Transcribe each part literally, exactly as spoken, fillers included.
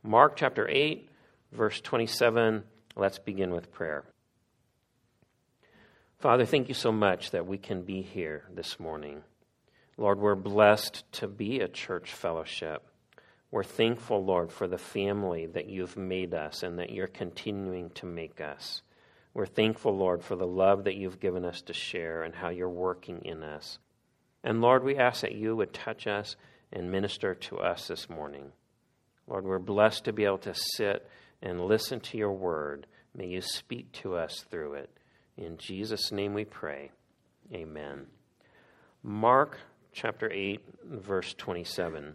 Mark chapter eight, verse twenty-seven. Let's begin with prayer. Father, thank you so much that we can be here this morning. Lord, we're blessed to be a church fellowship. We're thankful, Lord, for the family that you've made us and that you're continuing to make us. We're thankful, Lord, for the love that you've given us to share and how you're working in us. And Lord, we ask that you would touch us and minister to us this morning. Lord, we're blessed to be able to sit and listen to your word. May you speak to us through it. In Jesus' name we pray. Amen. Mark chapter eight, verse twenty-seven.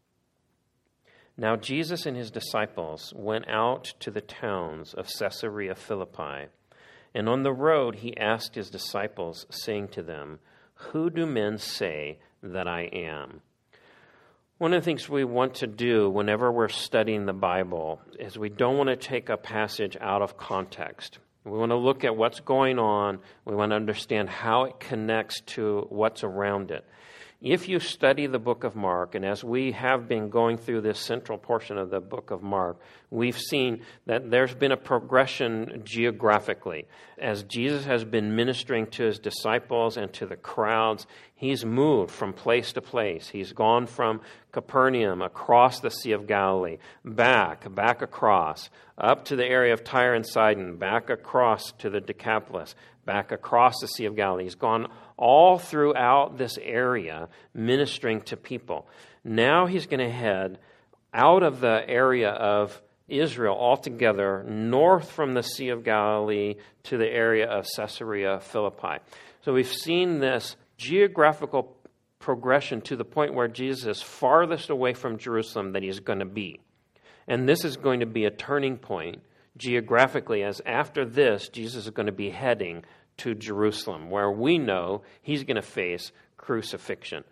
Now Jesus and his disciples went out to the towns of Caesarea Philippi, and on the road he asked his disciples, saying to them, "Who do men say that I am?" One of the things we want to do whenever we're studying the Bible is we don't want to take a passage out of context. We want to look at what's going on. We want to understand how it connects to what's around it. If you study the book of Mark, and as we have been going through this central portion of the book of Mark, we've seen that there's been a progression geographically. As Jesus has been ministering to his disciples and to the crowds, he's moved from place to place. He's gone from Capernaum across the Sea of Galilee, back, back across, up to the area of Tyre and Sidon, back across to the Decapolis, back across the Sea of Galilee. He's gone all throughout this area ministering to people. Now he's going to head out of the area of Israel altogether, north from the Sea of Galilee to the area of Caesarea Philippi. So we've seen this geographical progression to the point where Jesus is farthest away from Jerusalem that he's going to be. And this is going to be a turning point geographically, as after this, Jesus is going to be heading to Jerusalem, where we know he's going to face crucifixion.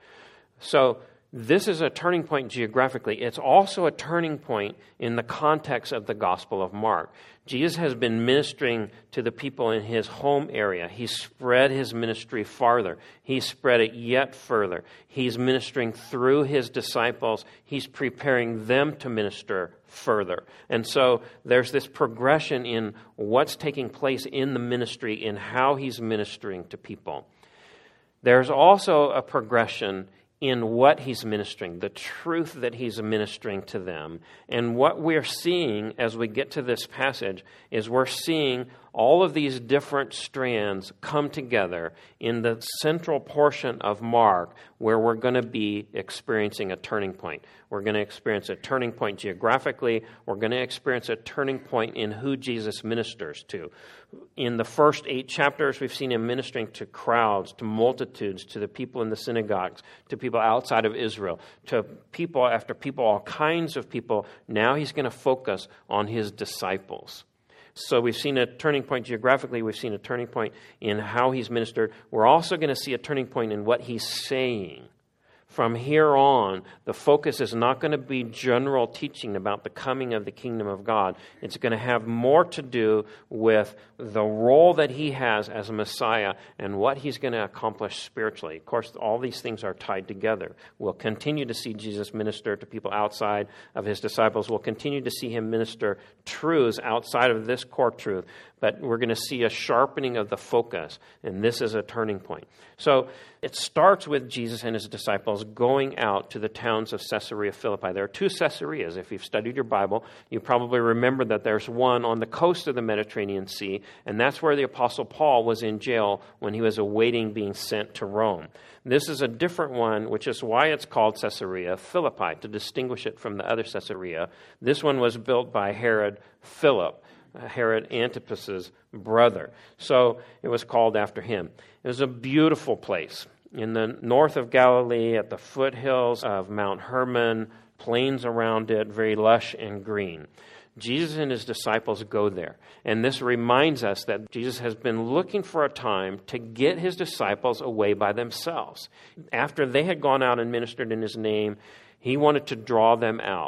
So this is a turning point geographically. It's also a turning point in the context of the Gospel of Mark. Jesus has been ministering to the people in his home area. He's spread his ministry farther. He's spread it yet further. He's ministering through his disciples. He's preparing them to minister further. And so there's this progression in what's taking place in the ministry, in how he's ministering to people. There's also a progression in what he's ministering, the truth that he's ministering to them. And what we're seeing as we get to this passage is we're seeing all of these different strands come together in the central portion of Mark, where we're going to be experiencing a turning point. We're going to experience a turning point geographically. We're going to experience a turning point in who Jesus ministers to. In the first eight chapters, we've seen him ministering to crowds, to multitudes, to the people in the synagogues, to people outside of Israel, to people after people, all kinds of people. Now he's going to focus on his disciples. So we've seen a turning point geographically. We've seen a turning point in how he's ministered. We're also going to see a turning point in what he's saying. From here on, the focus is not going to be general teaching about the coming of the kingdom of God. It's going to have more to do with the role that he has as a Messiah and what he's going to accomplish spiritually. Of course, all these things are tied together. We'll continue to see Jesus minister to people outside of his disciples. We'll continue to see him minister truths outside of this core truth. But we're going to see a sharpening of the focus, and this is a turning point. So it starts with Jesus and his disciples going out to the towns of Caesarea Philippi. There are two Caesareas. If you've studied your Bible, you probably remember that there's one on the coast of the Mediterranean Sea, and that's where the Apostle Paul was in jail when he was awaiting being sent to Rome. This is a different one, which is why it's called Caesarea Philippi, to distinguish it from the other Caesarea. This one was built by Herod Philip, Herod Antipas's brother. So it was called after him. It was a beautiful place in the north of Galilee, at the foothills of Mount Hermon, plains around it, very lush and green. Jesus and his disciples go there. And this reminds us that Jesus has been looking for a time to get his disciples away by themselves. After they had gone out and ministered in his name, he wanted to draw them out.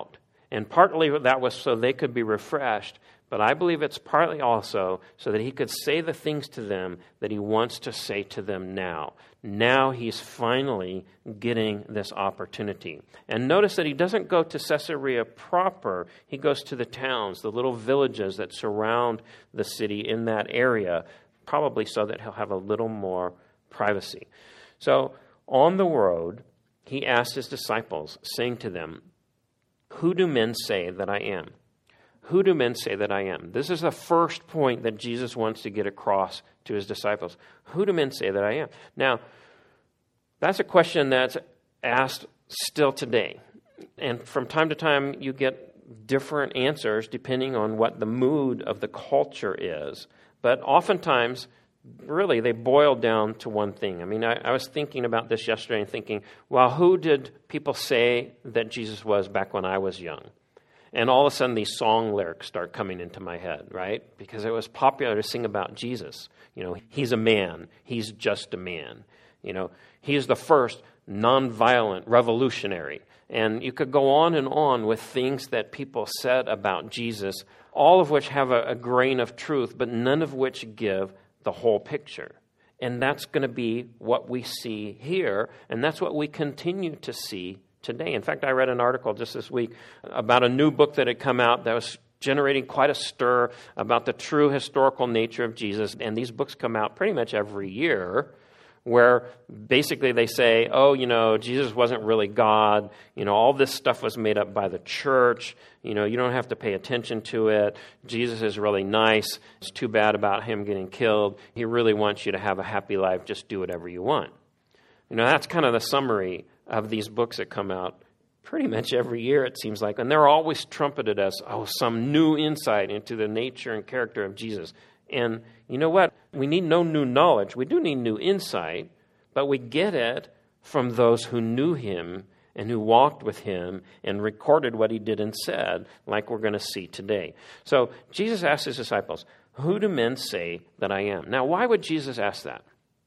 And partly that was so they could be refreshed, but I believe it's partly also so that he could say the things to them that he wants to say to them now. Now he's finally getting this opportunity. And notice that he doesn't go to Caesarea proper. He goes to the towns, the little villages that surround the city in that area, probably so that he'll have a little more privacy. So on the road, he asked his disciples, saying to them, "Who do men say that I am? Who do men say that I am?" This is the first point that Jesus wants to get across to his disciples. Who do men say that I am? Now, that's a question that's asked still today. And from time to time, you get different answers depending on what the mood of the culture is. But oftentimes, really, they boil down to one thing. I mean, I, I was thinking about this yesterday and thinking, well, who did people say that Jesus was back when I was young? And all of a sudden, these song lyrics start coming into my head, right? Because it was popular to sing about Jesus. You know, he's a man. He's just a man. You know, he's the first nonviolent revolutionary. And you could go on and on with things that people said about Jesus, all of which have a, a grain of truth, but none of which give the whole picture. And that's going to be what we see here, and that's what we continue to see today. In fact, I read an article just this week about a new book that had come out that was generating quite a stir about the true historical nature of Jesus. And these books come out pretty much every year, where basically they say, oh, you know, Jesus wasn't really God. You know, all this stuff was made up by the church. You know, you don't have to pay attention to it. Jesus is really nice. It's too bad about him getting killed. He really wants you to have a happy life. Just do whatever you want. You know, that's kind of the summary of these books that come out pretty much every year, it seems like. And they're always trumpeted as, oh, some new insight into the nature and character of Jesus. And you know what? We need no new knowledge. We do need new insight, but we get it from those who knew him and who walked with him and recorded what he did and said, like we're going to see today. So Jesus asked his disciples, who do men say that I am? Now, why would Jesus ask that?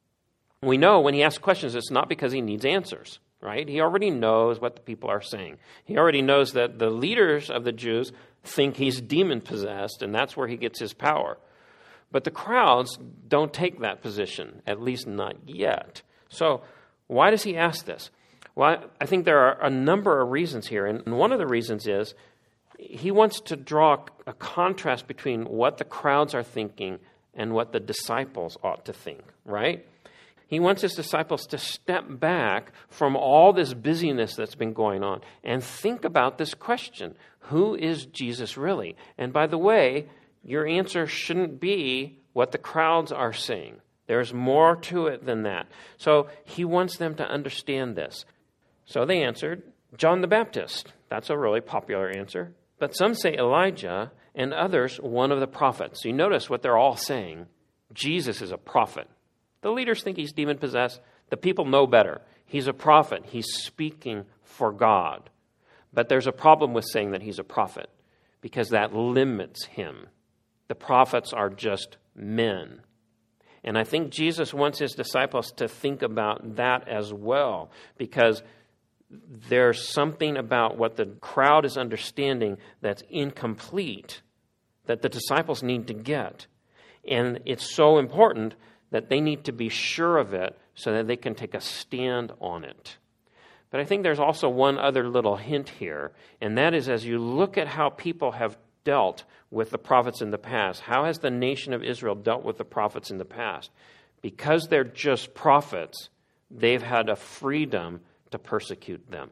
We know when he asks questions, it's not because he needs answers, right? He already knows what the people are saying. He already knows that the leaders of the Jews think he's demon-possessed, and that's where he gets his power. But the crowds don't take that position, at least not yet. So why does he ask this? Well, I think there are a number of reasons here. And one of the reasons is he wants to draw a contrast between what the crowds are thinking and what the disciples ought to think, right? He wants his disciples to step back from all this busyness that's been going on and think about this question. Who is Jesus really? And by the way, your answer shouldn't be what the crowds are saying. There's more to it than that. So he wants them to understand this. So they answered, John the Baptist. That's a really popular answer. But some say Elijah, and others one of the prophets. So you notice what they're all saying. Jesus is a prophet. The leaders think he's demon-possessed. The people know better. He's a prophet. He's speaking for God. But there's a problem with saying that he's a prophet, because that limits him. The prophets are just men. And I think Jesus wants his disciples to think about that as well, because there's something about what the crowd is understanding that's incomplete that the disciples need to get. And it's so important that they need to be sure of it so that they can take a stand on it. But I think there's also one other little hint here, and that is as you look at how people have dealt with the prophets in the past. How has the nation of Israel dealt with the prophets in the past? Because they're just prophets, they've had a freedom to persecute them.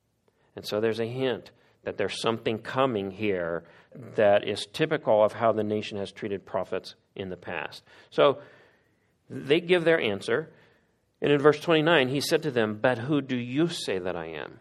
And so there's a hint that there's something coming here that is typical of how the nation has treated prophets in the past. So they give their answer. And in verse twenty-nine, he said to them, but who do you say that I am?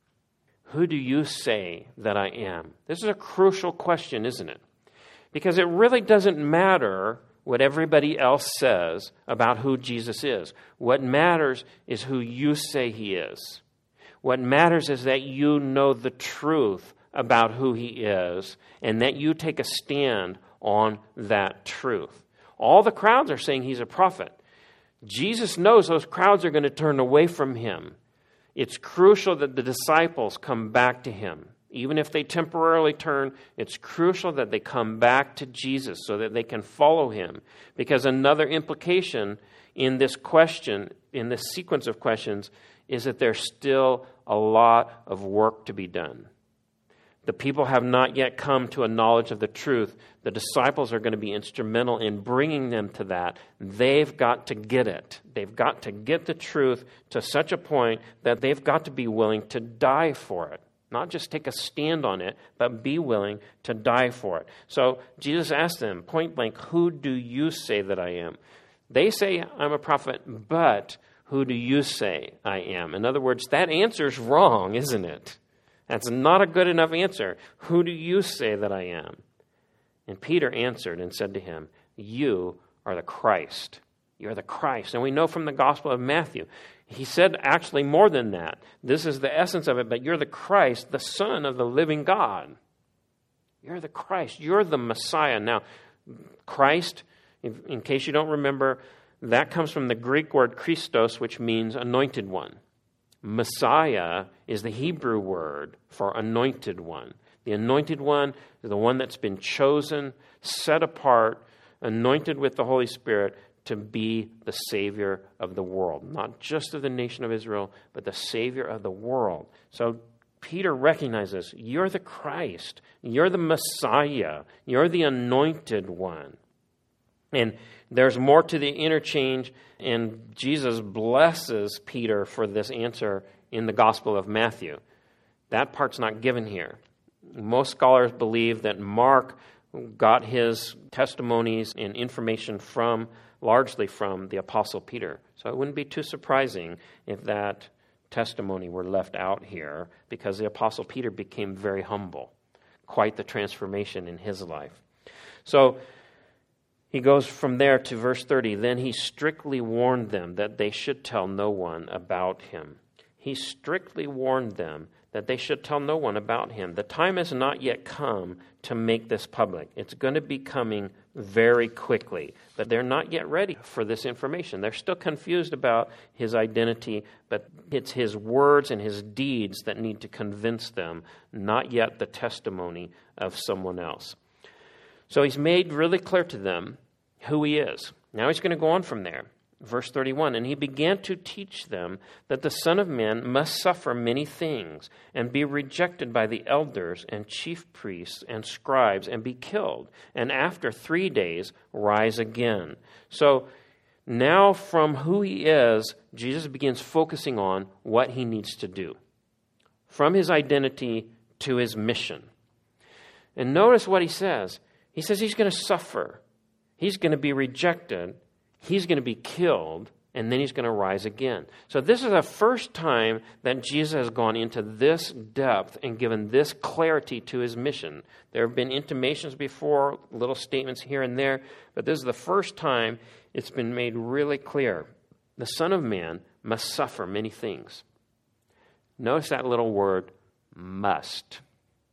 Who do you say that I am? This is a crucial question, isn't it? Because it really doesn't matter what everybody else says about who Jesus is. What matters is who you say he is. What matters is that you know the truth about who he is and that you take a stand on that truth. All the crowds are saying he's a prophet. Jesus knows those crowds are going to turn away from him. It's crucial that the disciples come back to him. Even if they temporarily turn, it's crucial that they come back to Jesus so that they can follow him. Because another implication in this question, in this sequence of questions, is that there's still a lot of work to be done. The people have not yet come to a knowledge of the truth. The disciples are going to be instrumental in bringing them to that. They've got to get it. They've got to get the truth to such a point that they've got to be willing to die for it. Not just take a stand on it, but be willing to die for it. So Jesus asked them, point blank, who do you say that I am? They say, I'm a prophet, but who do you say I am? In other words, that answer's wrong, isn't it? That's not a good enough answer. Who do you say that I am? And Peter answered and said to him, you are the Christ. You're the Christ. And we know from the Gospel of Matthew, he said actually more than that. This is the essence of it, but you're the Christ, the Son of the living God. You're the Christ. You're the Messiah. Now, Christ, in case you don't remember, that comes from the Greek word Christos, which means anointed one. Messiah is the Hebrew word for anointed one. The anointed one is the one that's been chosen, set apart, anointed with the Holy Spirit to be the Savior of the world. Not just of the nation of Israel, but the Savior of the world. So Peter recognizes, you're the Christ. You're the Messiah. You're the anointed one. And there's more to the interchange, and Jesus blesses Peter for this answer in the Gospel of Matthew. That part's not given here. Most scholars believe that Mark got his testimonies and information from, largely from the Apostle Peter. So it wouldn't be too surprising if that testimony were left out here, because the Apostle Peter became very humble. Quite the transformation in his life. So he goes from there to verse thirty. Then he strictly warned them that they should tell no one about him. He strictly warned them that they should tell no one about him. The time has not yet come to make this public. It's going to be coming very quickly. But they're not yet ready for this information. They're still confused about his identity, but it's his words and his deeds that need to convince them, not yet the testimony of someone else. So he's made really clear to them who he is. Now he's going to go on from there. Verse thirty-one, and he began to teach them that the Son of Man must suffer many things and be rejected by the elders and chief priests and scribes and be killed, and after three days rise again. So now from who he is, Jesus begins focusing on what he needs to do. From his identity to his mission. And notice what he says. He says he's going to suffer. He's going to be rejected. He's going to be killed, and then he's going to rise again. So this is the first time that Jesus has gone into this depth and given this clarity to his mission. There have been intimations before, little statements here and there, but this is the first time it's been made really clear. The Son of Man must suffer many things. Notice that little word, must.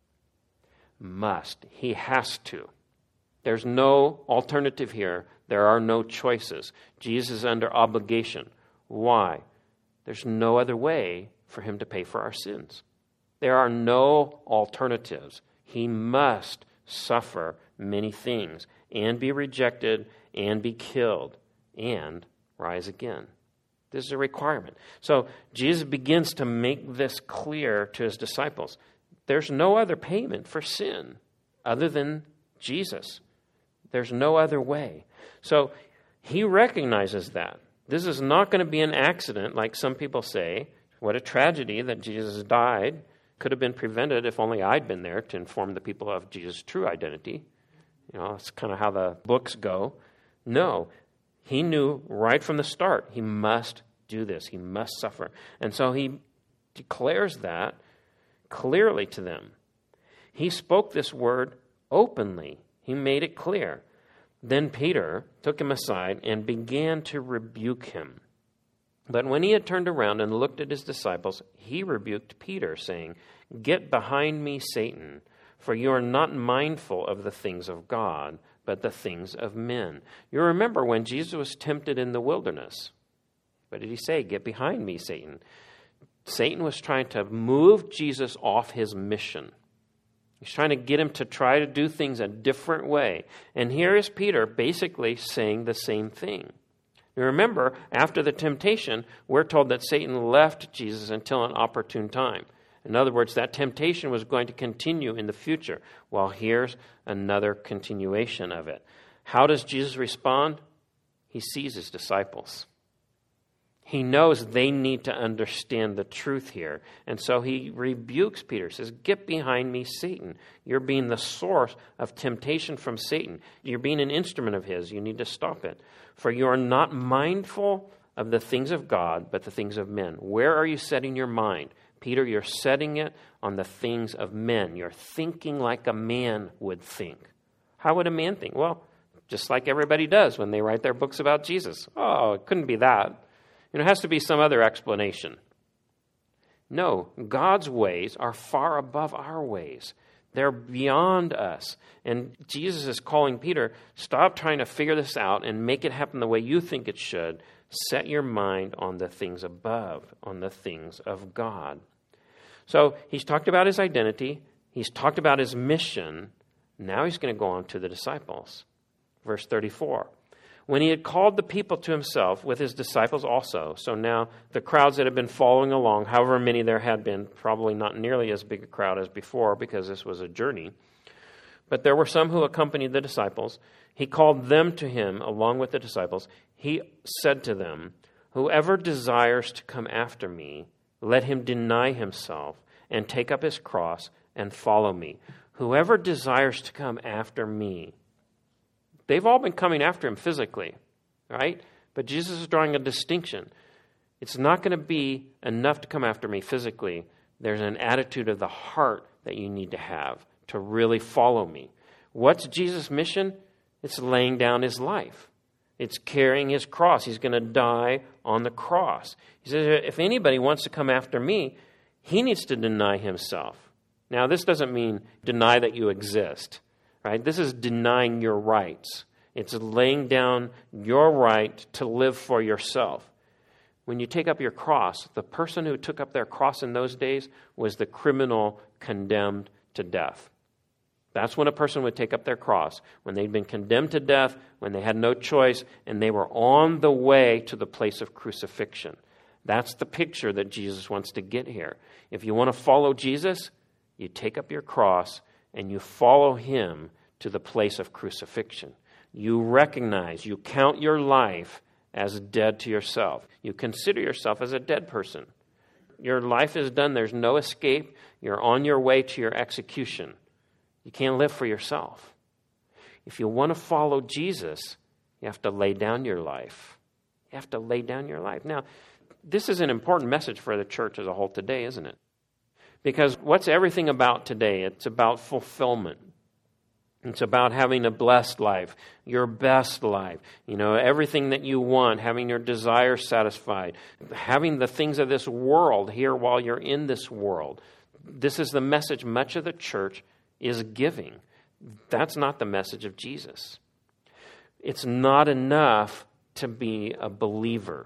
Must. He has to. There's no alternative here. There are no choices. Jesus is under obligation. Why? There's no other way for him to pay for our sins. There are no alternatives. He must suffer many things and be rejected and be killed and rise again. This is a requirement. So Jesus begins to make this clear to his disciples. There's no other payment for sin other than Jesus. There's no other way. So he recognizes that. This is not going to be an accident, like some people say. What a tragedy that Jesus died. Could have been prevented if only I'd been there to inform the people of Jesus' true identity. You know, that's kind of how the books go. No, he knew right from the start he must do this. He must suffer. And so he declares that clearly to them. He spoke this word openly. He made it clear. Then Peter took him aside and began to rebuke him. But when he had turned around and looked at his disciples, he rebuked Peter, saying, "Get behind me, Satan, for you are not mindful of the things of God, but the things of men." You remember when Jesus was tempted in the wilderness. What did he say? "Get behind me, Satan." Satan was trying to move Jesus off his mission. He's trying to get him to try to do things a different way. And here is Peter basically saying the same thing. Now remember, after the temptation, we're told that Satan left Jesus until an opportune time. In other words, that temptation was going to continue in the future. Well, here's another continuation of it. How does Jesus respond? He sees his disciples. He knows they need to understand the truth here. And so he rebukes Peter, says, "Get behind me, Satan. You're being the source of temptation from Satan. You're being an instrument of his. You need to stop it. For you are not mindful of the things of God, but the things of men." Where are you setting your mind? Peter, you're setting it on the things of men. You're thinking like a man would think. How would a man think? Well, just like everybody does when they write their books about Jesus. Oh, it couldn't be that. It has to be some other explanation. No, God's ways are far above our ways. They're beyond us. And Jesus is calling Peter, stop trying to figure this out and make it happen the way you think it should. Set your mind on the things above, on the things of God. So he's talked about his identity. He's talked about his mission. Now he's going to go on to the disciples. Verse thirty-four. When he had called the people to himself with his disciples also, so now the crowds that had been following along, however many there had been, probably not nearly as big a crowd as before because this was a journey, but there were some who accompanied the disciples. He called them to him along with the disciples. He said to them, "Whoever desires to come after me, let him deny himself and take up his cross and follow me." Whoever desires to come after me. They've all been coming after him physically, right? But Jesus is drawing a distinction. It's not going to be enough to come after me physically. There's an attitude of the heart that you need to have to really follow me. What's Jesus' mission? It's laying down his life. It's carrying his cross. He's going to die on the cross. He says, if anybody wants to come after me, he needs to deny himself. Now, this doesn't mean deny that you exist. Right? This is denying your rights. It's laying down your right to live for yourself. When you take up your cross, the person who took up their cross in those days was the criminal condemned to death. That's when a person would take up their cross, when they'd been condemned to death, when they had no choice, and they were on the way to the place of crucifixion. That's the picture that Jesus wants to get here. If you want to follow Jesus, you take up your cross and you follow him to the place of crucifixion. You recognize, you count your life as dead to yourself. You consider yourself as a dead person. Your life is done. There's no escape. You're on your way to your execution. You can't live for yourself. If you want to follow Jesus, you have to lay down your life. You have to lay down your life. Now, this is an important message for the church as a whole today, isn't it? Because what's everything about today? It's about fulfillment. It's about having a blessed life, your best life, you know, everything that you want, having your desires satisfied, having the things of this world here while you're in this world. This is the message much of the church is giving. That's not the message of Jesus. It's not enough to be a believer.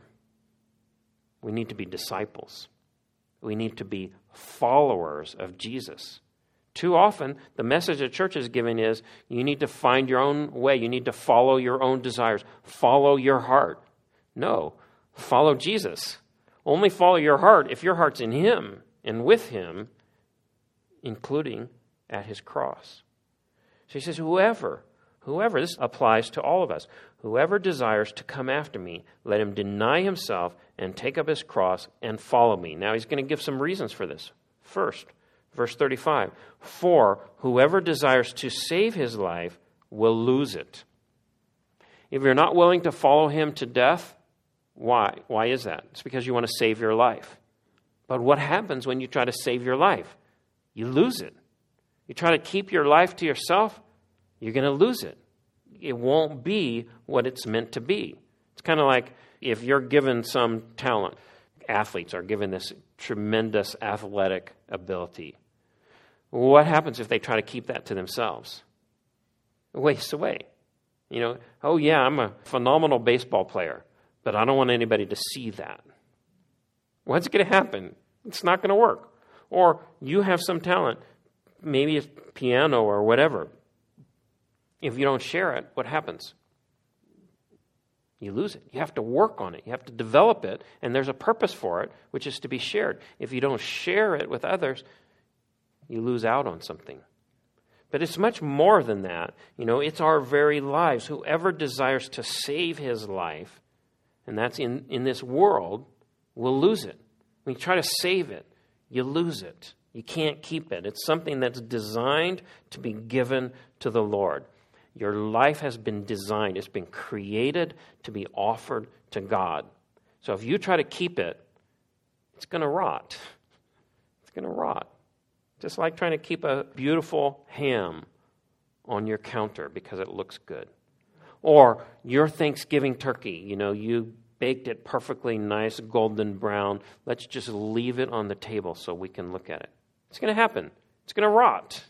We need to be disciples. We need to be followers of Jesus. Too often, the message the church is giving is you need to find your own way. You need to follow your own desires. Follow your heart. No, follow Jesus. Only follow your heart if your heart's in him and with him, including at his cross. So he says, whoever, whoever, this applies to all of us, whoever desires to come after me, let him deny himself and take up his cross and follow me. Now he's going to give some reasons for this. First, verse thirty-five, for whoever desires to save his life will lose it. If you're not willing to follow him to death, why? Why is that? It's because you want to save your life. But what happens when you try to save your life? You lose it. You try to keep your life to yourself, you're going to lose it. It won't be what it's meant to be. It's kind of like if you're given some talent. Athletes are given this tremendous athletic ability. What happens if they try to keep that to themselves? It wastes away. You know, oh yeah, I'm a phenomenal baseball player, but I don't want anybody to see that. What's going to happen? It's not going to work. Or you have some talent. maybe a piano or whatever. If you don't share it, what happens? You lose it. You have to work on it. You have to develop it, and there's a purpose for it, which is to be shared. If you don't share it with others, you lose out on something. But it's much more than that. You know, it's our very lives. Whoever desires to save his life, and that's in, in this world, will lose it. When you try to save it, you lose it. You can't keep it. It's something that's designed to be given to the Lord. Your life has been designed. It's been created to be offered to God. So if you try to keep it, it's going to rot. It's going to rot. Just like trying to keep a beautiful ham on your counter because it looks good. Or your Thanksgiving turkey, you know, you baked it perfectly nice, golden brown. Let's just leave it on the table so we can look at it. It's going to happen. It's going to rot.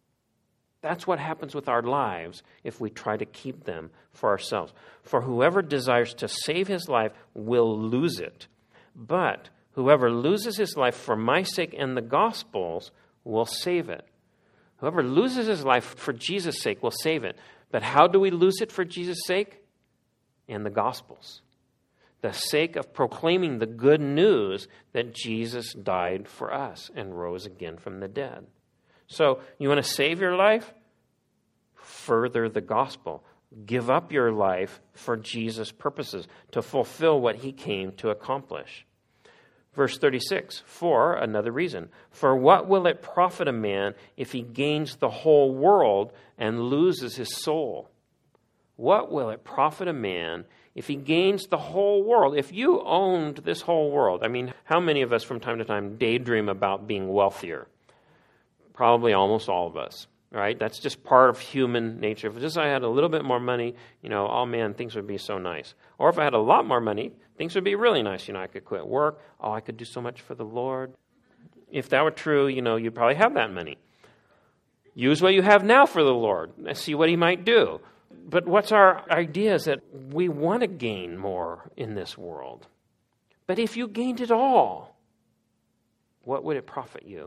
That's what happens with our lives if we try to keep them for ourselves. For whoever desires to save his life will lose it. But whoever loses his life for my sake and the gospel's will save it. Whoever loses his life for Jesus' sake will save it. But how do we lose it for Jesus' sake? In the gospels. The sake of proclaiming the good news that Jesus died for us and rose again from the dead. So, you want to save your life? Further the gospel. Give up your life for Jesus' purposes, to fulfill what he came to accomplish. Verse thirty-six, for another reason. For what will it profit a man if he gains the whole world and loses his soul? What will it profit a man if he gains the whole world? If you owned this whole world, I mean, how many of us from time to time daydream about being wealthier? Probably almost all of us, right? That's just part of human nature. If just I had a little bit more money, you know, oh man, things would be so nice. Or if I had a lot more money, things would be really nice. You know, I could quit work. Oh, I could do so much for the Lord. If that were true, you know, you'd probably have that money. Use what you have now for the Lord and see what he might do. But what's our idea is that we want to gain more in this world. But if you gained it all, what would it profit you?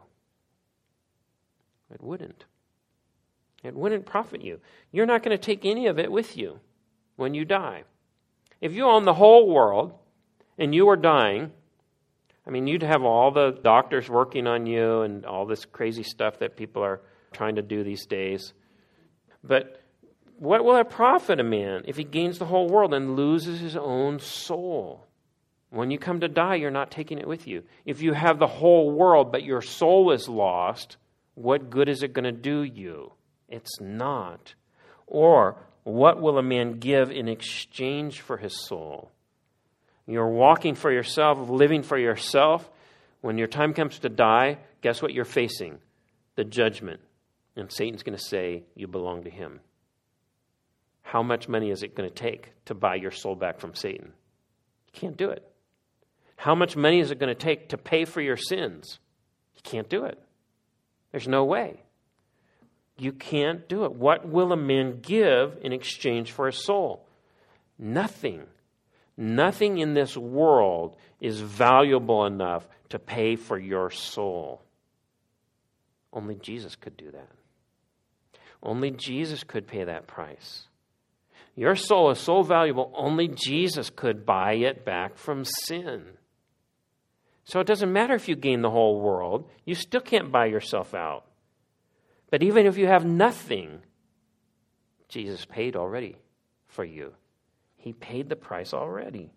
It wouldn't. It wouldn't profit you. You're not going to take any of it with you when you die. If you own the whole world and you were dying, I mean, you'd have all the doctors working on you and all this crazy stuff that people are trying to do these days. But what will it profit a man if he gains the whole world and loses his own soul? When you come to die, you're not taking it with you. If you have the whole world but your soul is lost, what good is it going to do you? It's not. Or, what will a man give in exchange for his soul? You're walking for yourself, living for yourself. When your time comes to die, guess what you're facing? The judgment. And Satan's going to say, you belong to him. How much money is it going to take to buy your soul back from Satan? You can't do it. How much money is it going to take to pay for your sins? You can't do it. There's no way. You can't do it. What will a man give in exchange for his soul? Nothing. Nothing in this world is valuable enough to pay for your soul. Only Jesus could do that. Only Jesus could pay that price. Your soul is so valuable, only Jesus could buy it back from sin. So it doesn't matter if you gain the whole world, you still can't buy yourself out. But even if you have nothing, Jesus paid already for you. He paid the price already.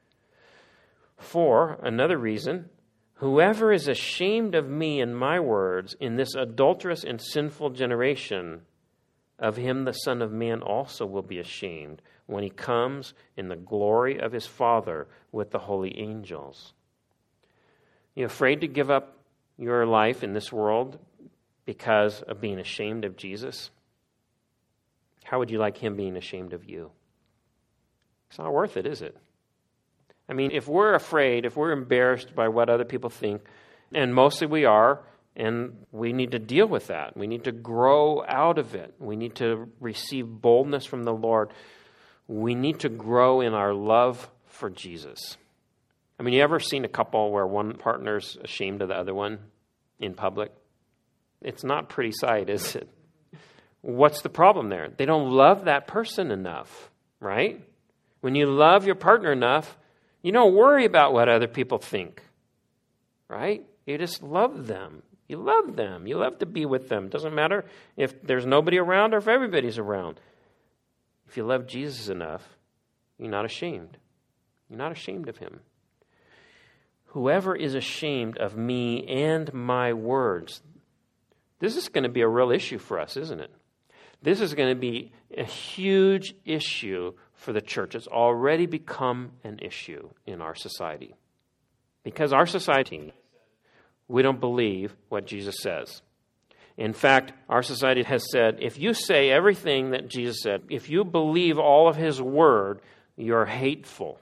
For another reason, whoever is ashamed of me and my words in this adulterous and sinful generation, of him the Son of Man also will be ashamed when he comes in the glory of his Father with the holy angels. You afraid to give up your life in this world because of being ashamed of Jesus? How would you like him being ashamed of you? It's not worth it, is it? I mean, if we're afraid, if we're embarrassed by what other people think, and mostly we are, and we need to deal with that. We need to grow out of it. We need to receive boldness from the Lord. We need to grow in our love for Jesus. I mean, you ever seen a couple where one partner's ashamed of the other one in public? It's not pretty sight, is it? What's the problem there? They don't love that person enough, right? When you love your partner enough, you don't worry about what other people think, right? You just love them. You love them. You love to be with them. Doesn't matter if there's nobody around or if everybody's around. If you love Jesus enough, you're not ashamed. You're not ashamed of him. Whoever is ashamed of me and my words. This is going to be a real issue for us, isn't it? This is going to be a huge issue for the church. It's already become an issue in our society. Because our society, we don't believe what Jesus says. In fact, our society has said, if you say everything that Jesus said, if you believe all of his word, you're hateful.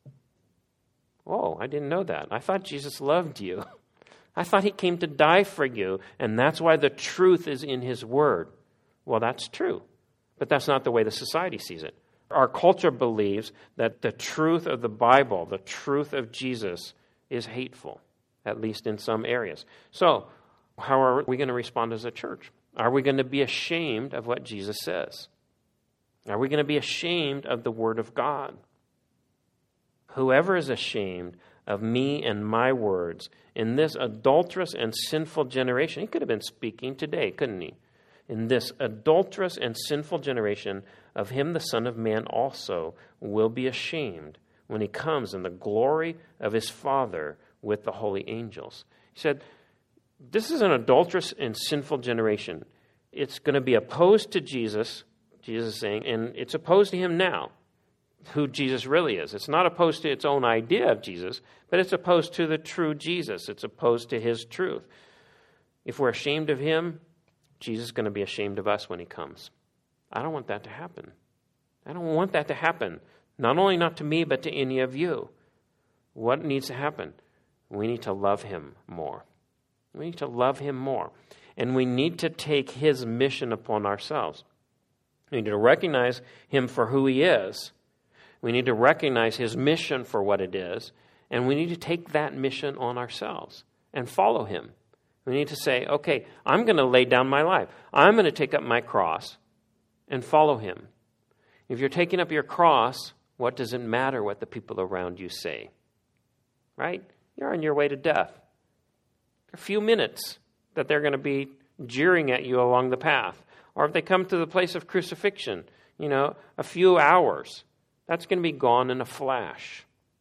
Oh, I didn't know that. I thought Jesus loved you. I thought he came to die for you, and that's why the truth is in his word. Well, that's true, but that's not the way the society sees it. Our culture believes that the truth of the Bible, the truth of Jesus, is hateful, at least in some areas. So, how are we going to respond as a church? Are we going to be ashamed of what Jesus says? Are we going to be ashamed of the Word of God? Whoever is ashamed of me and my words in this adulterous and sinful generation, he could have been speaking today, couldn't he? In this adulterous and sinful generation, of him the Son of Man also will be ashamed when he comes in the glory of his Father with the holy angels. He said, this is an adulterous and sinful generation. It's going to be opposed to Jesus, Jesus is saying, and it's opposed to him now, who Jesus really is. It's not opposed to its own idea of Jesus, but it's opposed to the true Jesus. It's opposed to his truth. If we're ashamed of him, Jesus is going to be ashamed of us when he comes. I don't want that to happen. I don't want that to happen. Not only not to me, but to any of you. What needs to happen? We need to love him more. We need to love him more. And we need to take his mission upon ourselves. We need to recognize him for who he is. We need to recognize his mission for what it is. And we need to take that mission on ourselves and follow him. We need to say, okay, I'm going to lay down my life. I'm going to take up my cross and follow him. If you're taking up your cross, what does it matter what the people around you say? Right? You're on your way to death. A few minutes that they're going to be jeering at you along the path. Or if they come to the place of crucifixion, you know, a few hours. That's going to be gone in a flash.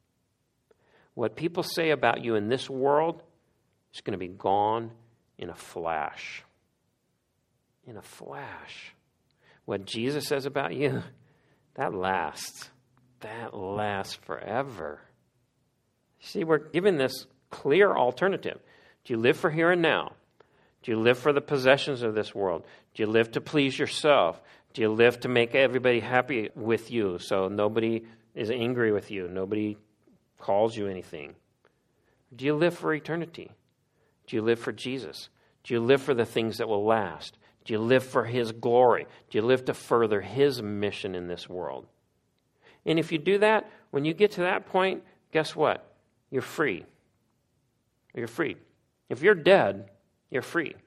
What people say about you in this world is going to be gone in a flash. In a flash. What Jesus says about you, that lasts. That lasts forever. See, we're given this clear alternative. Do you live for here and now? Do you live for the possessions of this world? Do you live to please yourself? Do you live to make everybody happy with you so nobody is angry with you, nobody calls you anything? Do you live for eternity? Do you live for Jesus? Do you live for the things that will last? Do you live for his glory? Do you live to further his mission in this world? And if you do that, when you get to that point, guess what? You're free. You're free. If you're dead, you're free.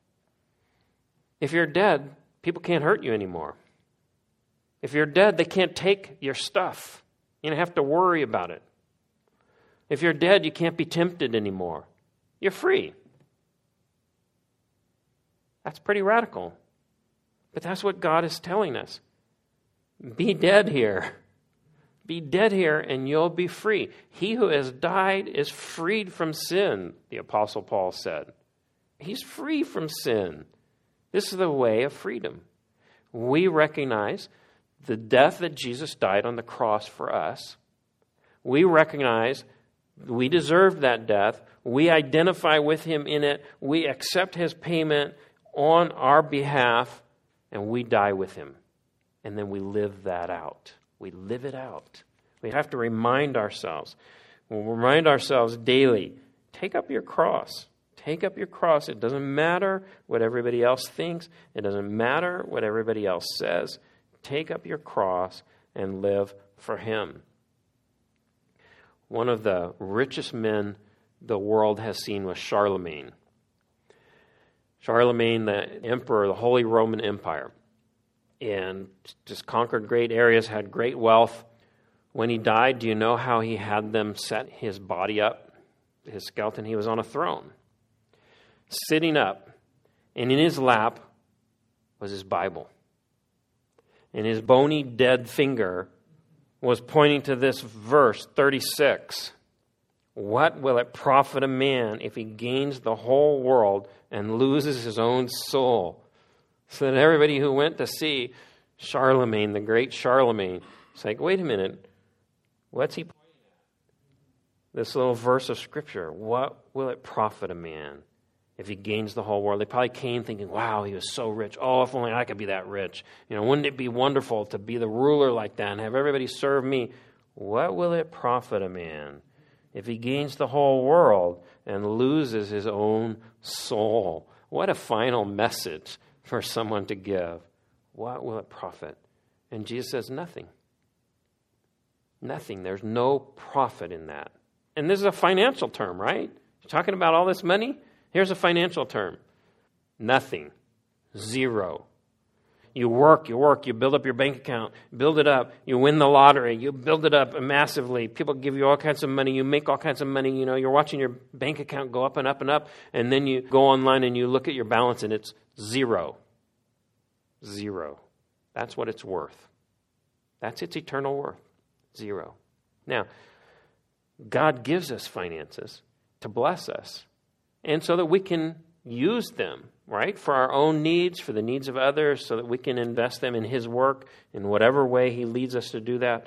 If you're dead, people can't hurt you anymore. If you're dead, they can't take your stuff. You don't have to worry about it. If you're dead, you can't be tempted anymore. You're free. That's pretty radical. But that's what God is telling us. Be dead here. Be dead here and you'll be free. He who has died is freed from sin, the Apostle Paul said. He's free from sin. This is the way of freedom. We recognize the death that Jesus died on the cross for us. We recognize we deserved that death. We identify with him in it. We accept his payment on our behalf, and we die with him. And then we live that out. We live it out. We have to remind ourselves. We'll remind ourselves daily, take up your cross. Take up your cross. It doesn't matter what everybody else thinks. It doesn't matter what everybody else says. Take up your cross and live for him. One of the richest men the world has seen was Charlemagne. Charlemagne, the emperor of the Holy Roman Empire, and just conquered great areas, had great wealth. When he died, do you know how he had them set his body up, his skeleton? He was on a throne, sitting up, and in his lap was his Bible. And his bony, dead finger was pointing to this verse, thirty-six. What will it profit a man if he gains the whole world and loses his own soul? So that everybody who went to see Charlemagne, the great Charlemagne, it's like, wait a minute, what's he pointing at? This little verse of Scripture. What will it profit a man if he gains the whole world? They probably came thinking, wow, he was so rich. Oh, if only I could be that rich. You know, wouldn't it be wonderful to be the ruler like that and have everybody serve me? What will it profit a man if he gains the whole world and loses his own soul? What a final message for someone to give. What will it profit? And Jesus says nothing. Nothing. There's no profit in that. And this is a financial term, right? You're talking about all this money? Here's a financial term. Nothing. Zero. You work, you work, you build up your bank account, build it up, you win the lottery, you build it up massively. People give you all kinds of money, you make all kinds of money, you know, you're watching your bank account go up and up and up, and then you go online and you look at your balance and it's zero. Zero. That's what it's worth. That's its eternal worth. Zero. Now, God gives us finances to bless us, and so that we can use them, right, for our own needs, for the needs of others, so that we can invest them in His work in whatever way He leads us to do that.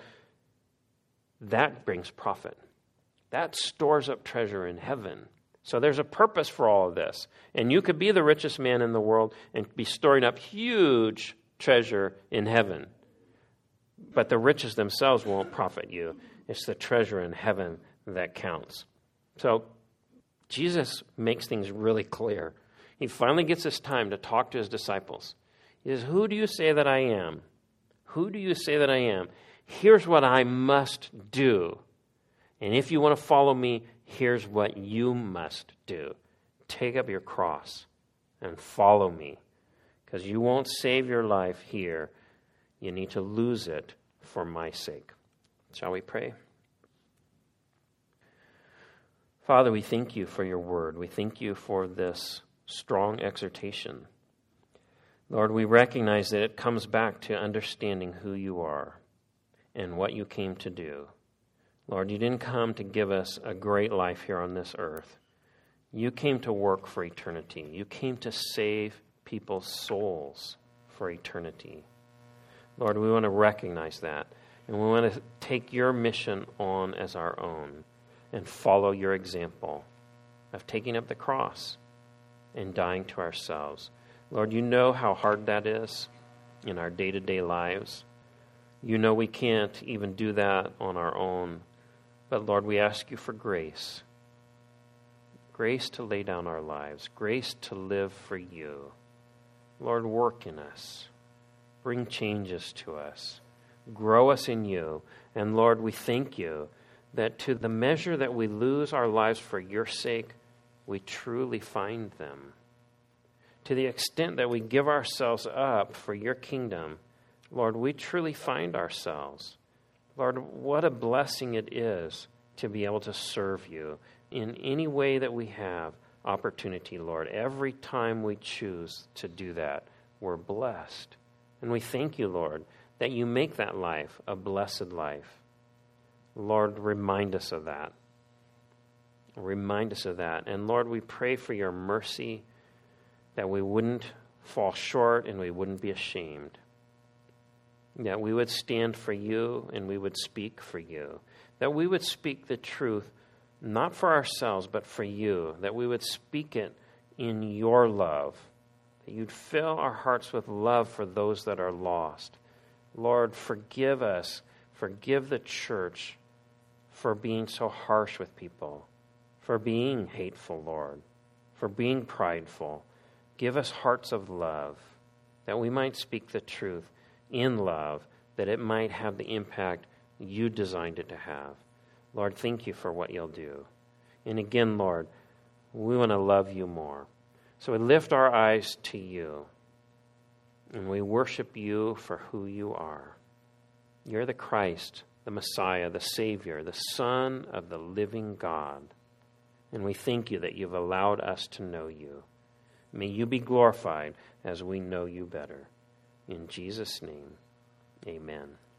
That brings profit. That stores up treasure in heaven. So there's a purpose for all of this. And you could be the richest man in the world and be storing up huge treasure in heaven. But the riches themselves won't profit you. It's the treasure in heaven that counts. So Jesus makes things really clear. He finally gets this time to talk to His disciples. He says, who do you say that I am? Who do you say that I am? Here's what I must do. And if you want to follow me, here's what you must do. Take up your cross and follow me. Because you won't save your life here. You need to lose it for my sake. Shall we pray? Father, we thank you for your word. We thank you for this strong exhortation. Lord, we recognize that it comes back to understanding who you are and what you came to do. Lord, you didn't come to give us a great life here on this earth. You came to work for eternity. You came to save people's souls for eternity. Lord, we want to recognize that, and we want to take your mission on as our own and follow your example of taking up the cross and dying to ourselves. Lord, you know how hard that is in our day-to-day lives. You know we can't even do that on our own. But Lord, we ask you for grace. Grace to lay down our lives. Grace to live for you. Lord, work in us. Bring changes to us. Grow us in you. And Lord, we thank you that to the measure that we lose our lives for your sake, we truly find them. To the extent that we give ourselves up for your kingdom, Lord, we truly find ourselves. Lord, what a blessing it is to be able to serve you in any way that we have opportunity, Lord. Every time we choose to do that, we're blessed. And we thank you, Lord, that you make that life a blessed life. Lord, remind us of that. Remind us of that. And Lord, we pray for your mercy, that we wouldn't fall short and we wouldn't be ashamed. That we would stand for you and we would speak for you. That we would speak the truth, not for ourselves, but for you. That we would speak it in your love. That you'd fill our hearts with love for those that are lost. Lord, forgive us. Forgive the church for being so harsh with people. For being hateful, Lord. For being prideful. Give us hearts of love. That we might speak the truth in love, that it might have the impact you designed it to have. Lord, thank you for what you'll do. And again, Lord, we want to love you more. So we lift our eyes to you, and we worship you for who you are. You're the Christ, the Messiah, the Savior, the Son of the living God. And we thank you that you've allowed us to know you. May you be glorified as we know you better. In Jesus' name, amen.